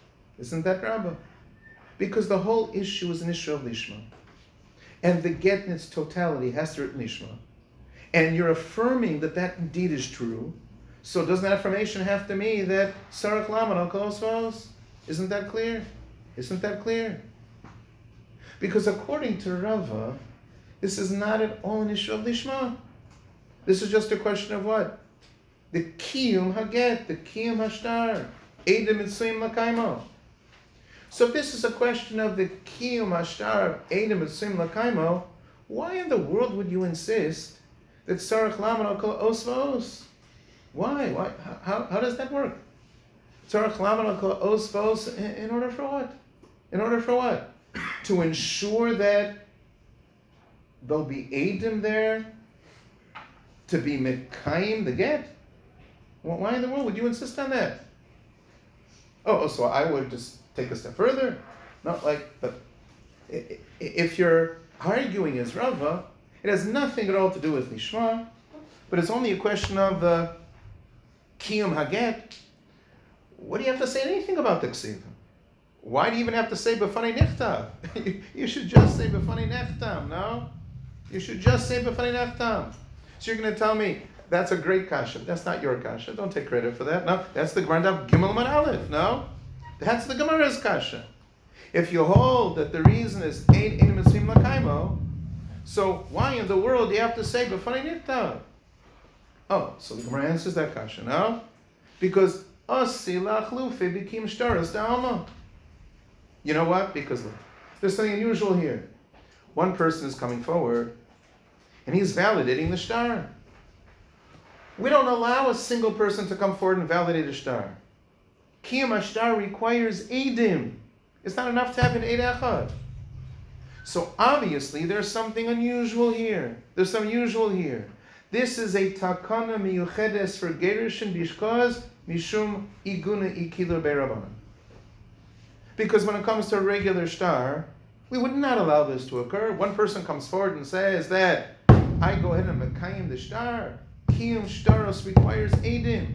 Because the whole issue is an issue of Lishma. And the get in its totality has to written Lishma. And you're affirming that indeed is true. So doesn't that affirmation have to mean that Sarach Lamed al Kol Osvos? Isn't that clear? Because according to Rava, this is not at all an issue of Lishma. This is just a question of what? The Kiyum Haget, the Kiyum Hashtar, Eidim Mitzuyim Lakaimo. So if this is a question of the Kiyum Hashtar, Eidim Mitzuyim Lakaimo, why in the world would you insist that Sarach Lamed al Kol Osvos? Why? How does that work? Tzarech lamed al kol osvos in order for what? To ensure that there'll be Eidim there to be Mekayim the get? Well, why in the world would you insist on that? Oh, so I would just take a step further. Not like, but if you're arguing as Rava, it has nothing at all to do with Lishma, but it's only a question of the Kiyum Haget. What do you have to say anything about the Ksiva? Why do you even have to say B'fanei Nichtav? You should just say B'fanei Nechtam, no? You should just say B'fanei Nechtam. So you're going to tell me, that's a great kasha. That's not your kasha. Don't take credit for that. No, that's the Grandav Gimel Man Aleph. No? That's the Gemara's kasha. If you hold that the reason is Ein Mitzvim Lakaimo, so why in the world do you have to say B'fanei Nichtav? Oh, so the Gemara answers that kasha, no? Because Asi Lachlufi became Shtaras Da'alma. You know what? Because look, there's something unusual here. One person is coming forward, and he's validating the shtar. We don't allow a single person to come forward and validate a shtar. Kiyum shtar requires Eidim. It's not enough to have an Eid Echad. So obviously there's something unusual here. This is a takana miyuchedes for Gerushin because mishum iguna ikilur be'Rabbanan. Because when it comes to a regular star, we would not allow this to occur. One person comes forward and says that I go ahead and mekayim the star. Kiyum shtaros requires edim.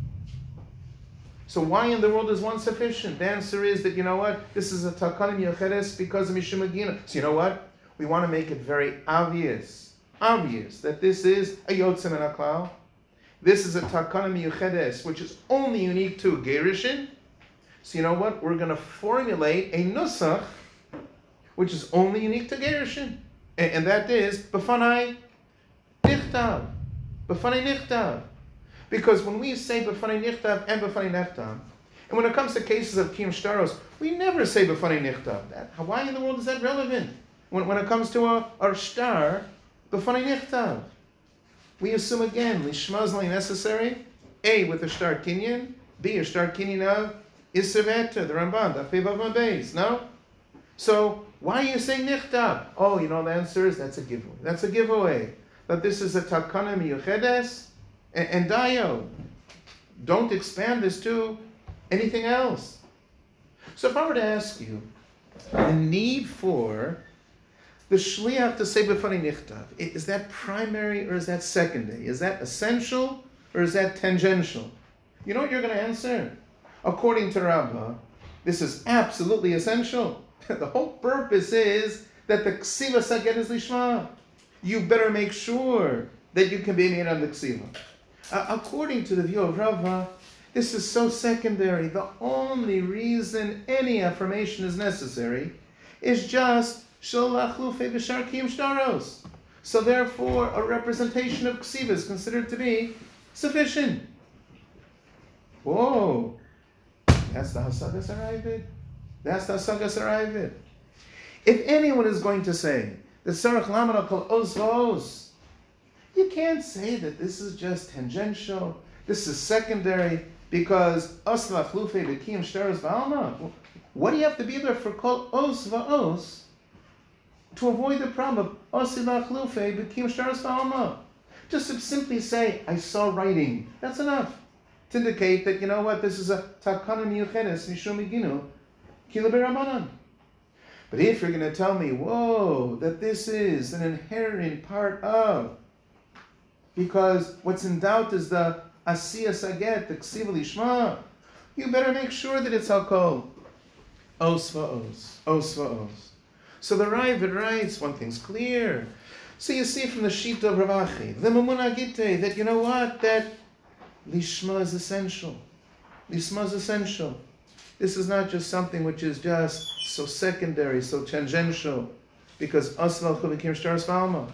So why in the world is one sufficient? The answer is that, you know what? This is a takanim yocheres because of mishum agina. So you know what? We want to make it very obvious that this is a yotzim and a klal. This is a takanim yocheres, which is only unique to gerushin. So you know what? We're going to formulate a nusach, which is only unique to gerushin. And that is, b'fanai nichtav. B'fanai nichtav. Because when we say b'fanai nichtav and b'fanai nechtav, and when it comes to cases of kiyum shtaros, we never say b'fanai nichtav. Why in the world is that relevant? When it comes to our shtar, b'fanai nichtav, we assume again, lishma is only necessary, A, with a shtar kinyan, B, a shtar kinyan of Isserveta, the Ramban, the Pevav Beis, no? So, why are you saying nichtav? Oh, you know, the answer is that's a giveaway. That's a giveaway. That this is a takana miyuchedes and dayo. Don't expand this to anything else. So if I were to ask you, the need for the shliach to say b'fanei nichtav, is that primary or is that secondary? Is that essential or is that tangential? You know what you're going to answer? According to Rabbah, this is absolutely essential. The whole purpose is that the ksiva saget is lishma. You better make sure that you can be made on the ksiva. According to the view of Rabbah, this is so secondary. The only reason any affirmation is necessary is just sholach lufe b'shar kiyum shtaros. So therefore, a representation of ksiva is considered to be sufficient. Whoa. That's the Hasagas Aravid. That's the Hasagas Aravid. If anyone is going to say that Sarach Lamana Kol Oz V'Oz, you can't say that this is just tangential, this is secondary, because Oslach Lufe B'Kiyim Shtaros V'Alma. What do you have to be there for Kol Oz V'Oz to avoid the problem of Oslach Lufe B'Kiyim Shtaros V'Alma? Just to simply say, I saw writing. That's enough to indicate that, you know what, this is a takana miyuchedes mishum iginu kila b'Rabbanan. But if you're going to tell me, whoa, that this is an inherent part of, because what's in doubt is the asiya saget, the ksiva lishma, you better make sure that it's hakol os va'os, os va'os. So the Ravid writes, one thing's clear. So you see from the sheet of Rav Achi, the Mamun Agite, that you know what, that lishma is essential. Lishma is essential. This is not just something which is just so secondary, so tangential, because asval chuvikim shtaros v'alma.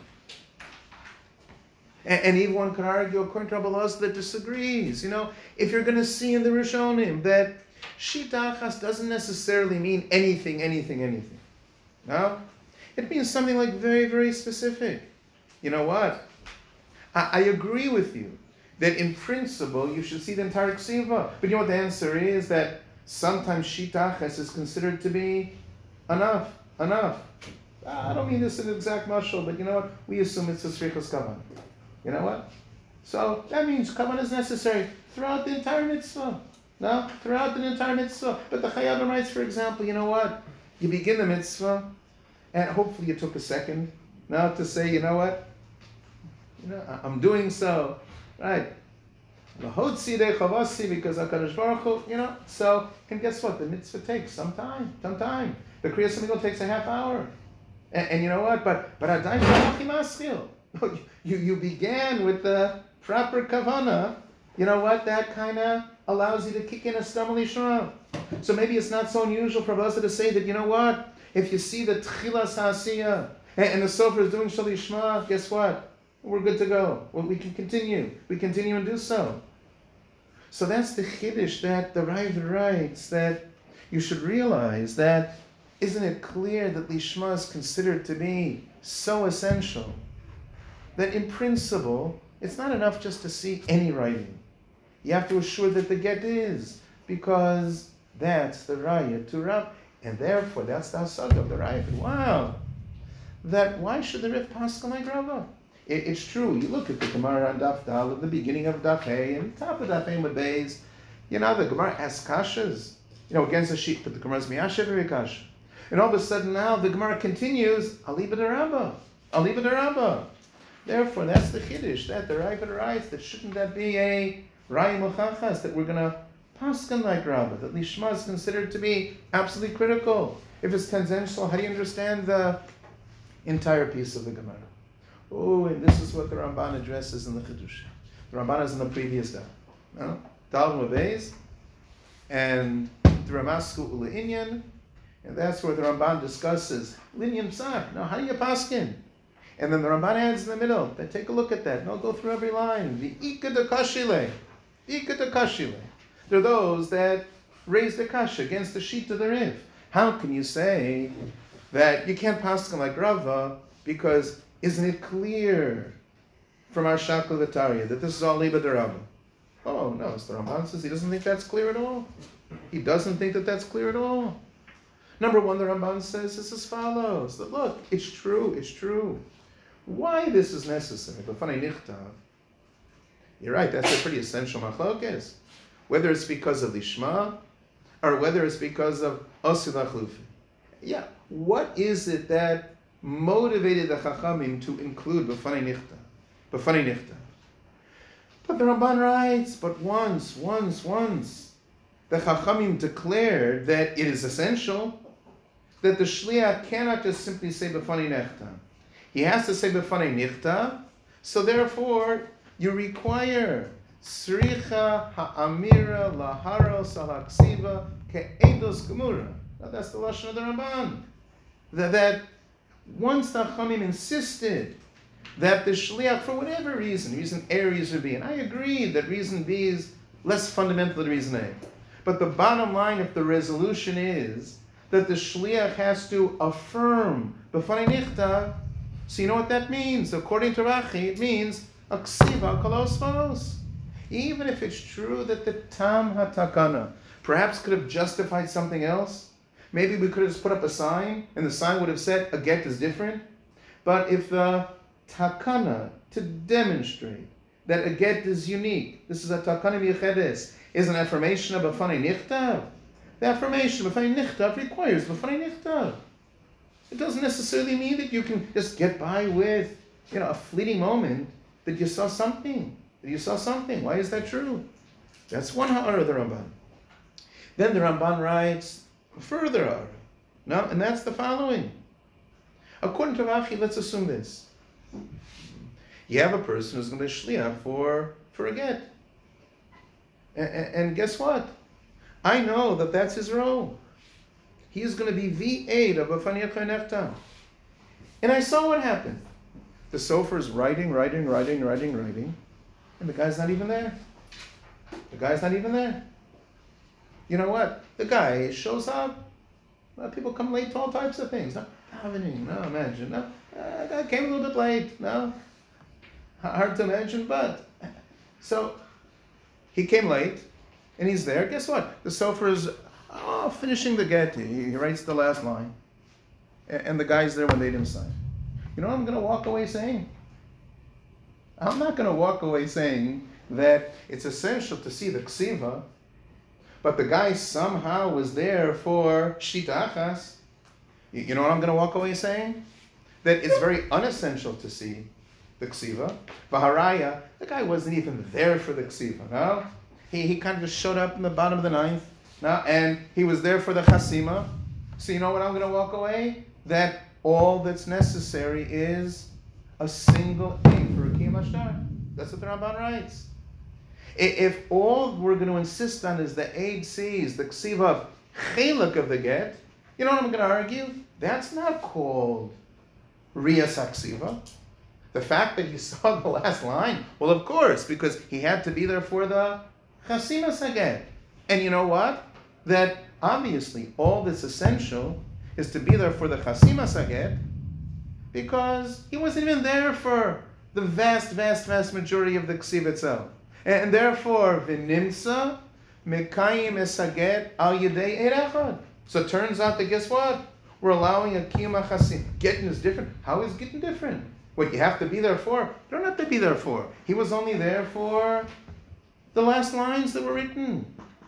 And even one could argue, according to Rabbi Elazar, that disagrees. You know, if you're going to see in the Rishonim that shita achas doesn't necessarily mean anything. No? It means something like very, very specific. You know what? I agree with you that in principle you should see the entire ksiva. But you know what the answer is? That sometimes shita achas is considered to be enough. I don't mean this in exact mashal, but you know what? We assume it's a srichos kavan. You know what? So that means kavan is necessary throughout the entire mitzvah. No? Throughout the entire mitzvah. But the Chayyavim writes, for example, you know what? You begin the mitzvah, and hopefully you took a second now to say, you know what? You know, I'm doing so. Right? Because HaKadosh Baruch Hu, you know, so, and guess what? The mitzvah takes some time. The Kriyas Hamikol takes a half hour. And you know what? But Adai Shalachi Maschil. You began with the proper kavana. You know what? That kind of allows you to kick in a stam lishma. So maybe it's not so unusual for us to say that, you know what? If you see the tchilas ha'asiyah and the sofer is doing shalishma, guess what? We're good to go. Well, we can continue. We continue and do so. So that's the chiddush that the Rav writes, that you should realize that, isn't it clear that lishma is considered to be so essential that in principle, it's not enough just to see any writing. You have to assure that the get is, because that's the raya to Rav, and therefore that's the hasag of the raya. Wow! That why should the Rif Pascal like Rava? It's true. You look at the Gemara on Daf Dal at the beginning of Daf Hey and top of Daf Hey with Beis, You know, the Gemara asks kashas, against the sheet, but the Gemara is miyashev every kasha. And all of a sudden now the Gemara continues, aliba derabba, aliba derabba. Therefore, that's the chiddush, that the Raiva writes, that shouldn't that be a Rai Muchachas, that we're going to paskin like Rabbah, that Lishma is considered to be absolutely critical. If it's tangential, how do you understand the entire piece of the Gemara? Oh, and this is what the Ramban addresses in the Chiddush. The Ramban is in the previous Dal. No? Dal Mavez, and the Ramasku Ula Inyan, and that's where the Ramban discusses Linyan Psak. Now, how do you paskin? And then the Ramban adds in the middle. Then take a look at that. And I'll go through every line. The Ika de Kashile. Ika de Kashile. They're those that raise the kasha against the sheet of the Riv. How can you say that you can't paskin like Rava because isn't it clear from our Shakla V'Tarya that this is all Liba de Rava? Oh, no. So the Ramban says he doesn't think that's clear at all. He doesn't think that that's clear at all. Number one, the Ramban says is as follows. That look, it's true. Why this is necessary? B'fanei nichtav. You're right, that's a pretty essential machlokes. Whether it's because of lishma, or whether it's because of osil achlufi. Yeah, what is it that motivated the Chachamim to include b'fanei nichtav? B'fanei nichtav. But the Ramban writes, but once, the Chachamim declared that it is essential that the shliach cannot just simply say b'fanei nichtav. He has to say b'fanei nichtav, so therefore you require sricha ha'amira laharos al-haksiva ke'edos gemura. Now that's the lashon of the Ramban. That once the Chachamim insisted that the shliach, for whatever reason A, reason B, and I agree that reason B is less fundamental than reason A, but the bottom line, if the resolution is that the shliach has to affirm b'fanei nichtav, so you know what that means? According to Rachi, it means aksiva kolosmos. Even if it's true that the tam hatakana perhaps could have justified something else, maybe we could have just put up a sign, and the sign would have said a get is different. But if the takana to demonstrate that a get is unique, this is a takana miyechedes, is an affirmation of b'fanei nichtav. The affirmation of b'fanei nichtav requires b'fanei nichtav. It doesn't necessarily mean that you can just get by with, a fleeting moment that you saw something. Why is that true? That's one ha'ara of the Ramban. Then the Ramban writes further ha'ara. No, and that's the following. According to Rashi, let's assume this. You have a person who's going to be shliach for a get. And guess what? I know that that's his role. He is going to be the aid of b'fanei nichtav. And I saw what happened. The sofer is writing, and the guy's not even there. You know what? The guy shows up. People come late to all types of things. No, imagine. No, I came a little bit late. No, hard to imagine, but. So, he came late, and he's there. Guess what? The sofer is finishing the get. He writes the last line. And the guy's there when they didn't sign. You know what I'm going to walk away saying? I'm not going to walk away saying that it's essential to see the ksiva, but the guy somehow was there for shita achas. You know what I'm going to walk away saying? That it's very unessential to see the ksiva. Vaharaya, the guy wasn't even there for the ksiva, no? He kind of just showed up in the bottom of the ninth, no? And he was there for the chasima. So you know what I'm going to walk away? That all that's necessary is a single aid for a kiyum hashtar. That's what the Ramban writes. If all we're going to insist on is the aid sees the ksiva chelak of the get, you know what I'm going to argue? That's not called riyas haksiva. The fact that he saw the last line, well, of course, because he had to be there for the chasima saget. And you know what? That obviously all that's essential is to be there for the chasima saget, because he wasn't even there for the vast majority of the ksiv itself. And therefore, v'nimtza mekayim esaget al yedei eid echad. So it turns out that, guess what? We're allowing a kiyum chasim. Getting is different. How is getting different? What you have to be there for? You don't have to be there for. He was only there for the last lines that were written.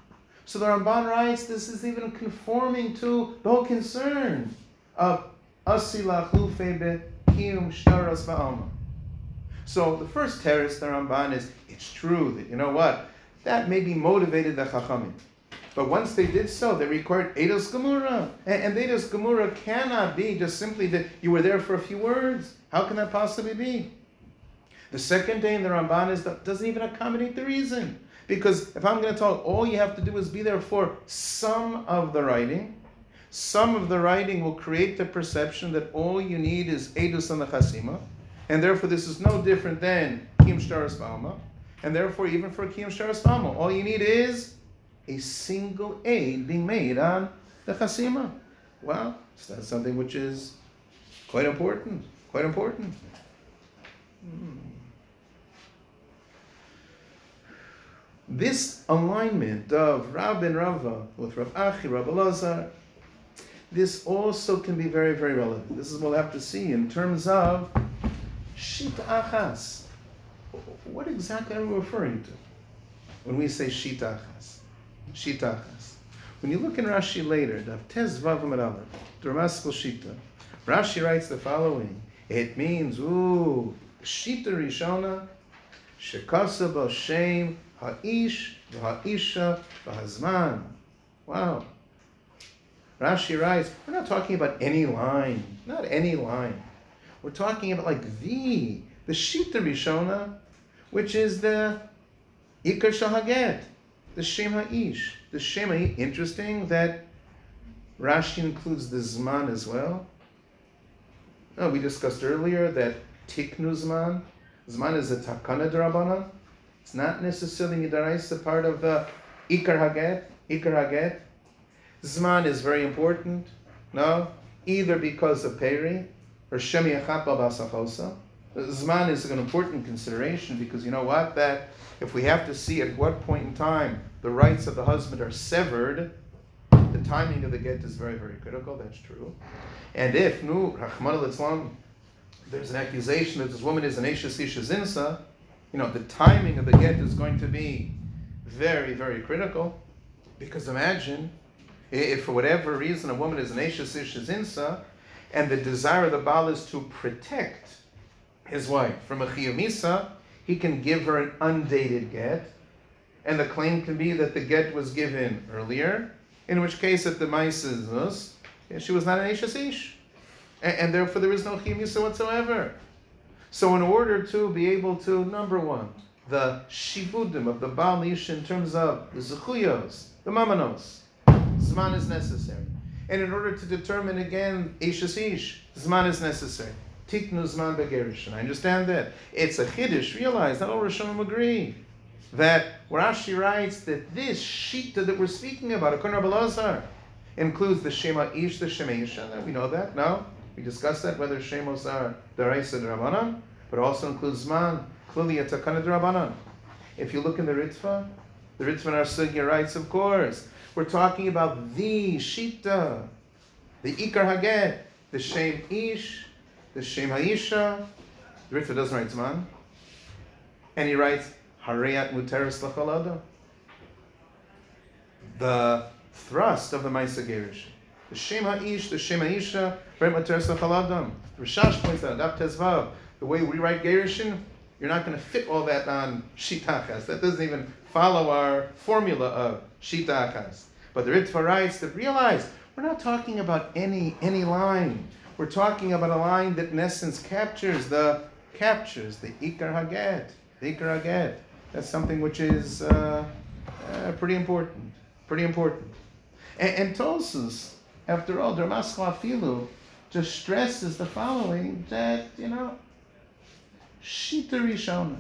So the Ramban writes this is even conforming to the whole concern of Asila Chlufe Bekiyum Shtaras Ba'alma. So the first teretz the Ramban is, it's true that, you know what, that maybe motivated the Chachamim. But once they did so, they required Eidos Gemura. And Eidos Gemura cannot be just simply that you were there for a few words. How can that possibly be? The second day in the Ramban is that doesn't even accommodate the reason. Because if I'm going to talk, all you have to do is be there for some of the writing. Some of the writing will create the perception that all you need is Eidos and the Chasima. And therefore this is no different than Kiyum Shtaras Ba'alma. And therefore even for Kiyum Shtaras Ba'alma, all you need is a single aid being made on the Chasima. Well, so that's something which is quite important. Quite important. This alignment of Rab and Rava with Rav Achi, Rav Elazar, this also can be very, very relevant. This is what we'll have to see in terms of Shita Achas. What exactly are we referring to when we say Shita Achas? Shita Achas. When you look in Rashi later, Dav Tez Vav Amud Aleph, Dramaskal Shita, Rashi writes the following. It means, Shita Rishona, Shekasa B'Shem Ha'ish V'Ha'isha V'Hazman. Wow. Rashi writes, we're not talking about any line, not any line. We're talking about like the Shita Rishona, which is the Ikar Shahaget, the Shem Ha'ish. The Shem Ha'ish, interesting that Rashi includes the Zman as well. No, we discussed earlier that Tiknu Zman. Zman is a Takana D'Rabbanan. It's not necessarily Midaraisa part of the Ikar Haget. Ikar Haget. Zman is very important. No, either because of Peri or Shemi Achapa Basachosa. Zman is an important consideration because you know what? That if we have to see at what point in time the rights of the husband are severed, the timing of the get is very, very critical. That's true. And if, Rahman al-Islam, there's an accusation that this woman is an Eishes Isha Zinsa, the timing of the get is going to be very, very critical. Because imagine, if for whatever reason a woman is an Eishes Isha Zinsa, and the desire of the Baal is to protect his wife from a Chiyuv Misa, he can give her an undated get, and the claim can be that the get was given earlier, in which case at the Maises, she was not an Eishes Ish, and therefore there is no Chiyuv Misa whatsoever. So in order to be able to, number one, the shibudim of the Baal Ish in terms of the Zechuyos, the Mamanos, Zman is necessary. And in order to determine again Eishes Ish, Zman is necessary. Tiknu Zman Begerishin. I understand that. It's a Chiddush. Realize, not all Rishonim agree. That Rashi writes that this Shita that we're speaking about, according to Rav Elazar, includes the Shema Ish, the Shema Isha. We know that, no? We discussed that, whether Shemos are Daraisa D'Rabbanan, but also includes Zman, clearly a Takana D'Rabbanan. If you look in the Ritva in our Sugya writes, of course, we're talking about the Shita, the Ikar Haget, the Shem Ish, the Shem Haisha. The Ritva doesn't write Zman. And he writes, Hareyat Muteris L'chol Adam. The thrust of the Maisa Gerish. The Shem Ha'ish, the Shem Haisha, Hareyat Muteris L'chol Adam. Rishash points out, Daf Tezvav, the way we write Gerishin, you're not going to fit all that on Shitachas. That doesn't even follow our formula of Shitachas. But the Ritva writes that realize, we're not talking about any line. We're talking about a line that in essence captures the Ikar Haget. The Ikar Haget. That's something which is pretty important. Pretty important. And Tosfos, after all, Dramaskal Afilu just stresses the following, that, Shita Rishona.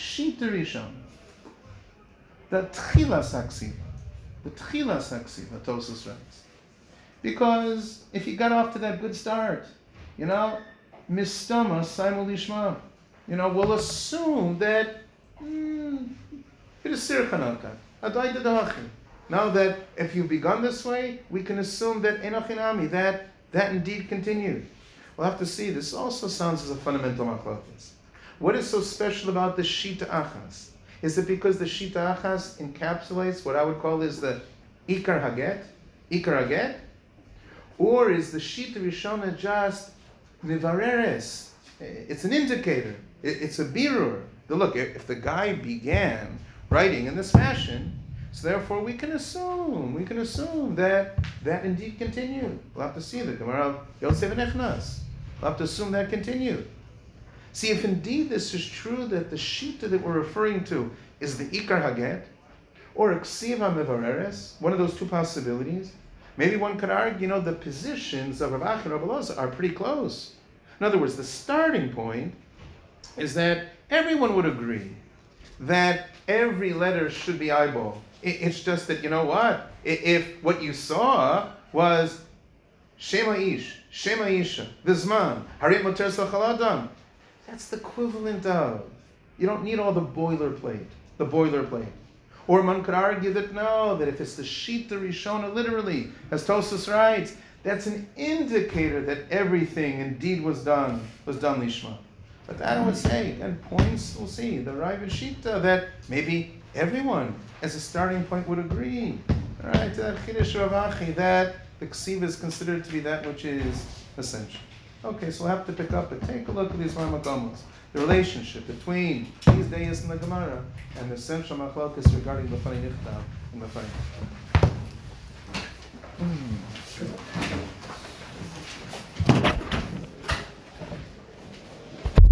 The Tchilas Haksiva, Tosfos writes. Because if you got off to that good start, Mistama Simul Lishma, we'll assume that it is Sirchanaka, Adai Dadachim. Now that if you've begun this way, we can assume that Enochinami, that indeed continued. We'll have to see. This also sounds as a fundamental machlokes. What is so special about the Shita Achas? Is it because the Shita Achas encapsulates what I would call is the Ikar Haget, or is the Shita Rishona just Mivareres? It's an indicator. It's a birur. Look, if the guy began writing in this fashion, so therefore we can assume that indeed continued. We'll have to see the Gemara of Yosef and Echnas. We'll have to assume that continued. See, if indeed this is true that the Shita that we're referring to is the Ikar Haget, or Ksiv HaMevareres, one of those two possibilities, maybe one could argue, the positions of Rav Acha and Rav Elazar are pretty close. In other words, the starting point is that everyone would agree that every letter should be eyeballed. It's just that, if what you saw was Shema Ish, Shema Isha, Vizman, Harit Moter Sachal Adam, that's the equivalent of, you don't need all the boilerplate. Or one could argue that no, that if it's the Shita Rishona, literally, as Tosfos writes, that's an indicator that everything indeed was done Lishma. But that I would say, and points, we'll see, the Rav Shita, that maybe everyone, as a starting point, would agree. All right, that Chiddush Rav Achi, that the Ksiv is considered to be that which is essential. Okay, so we'll have to pick up and take a look at these Ramakomos. The relationship between these days in the Gemara and the essential machlokas regarding the Lefani Nichtav and the Lefani Nichtav.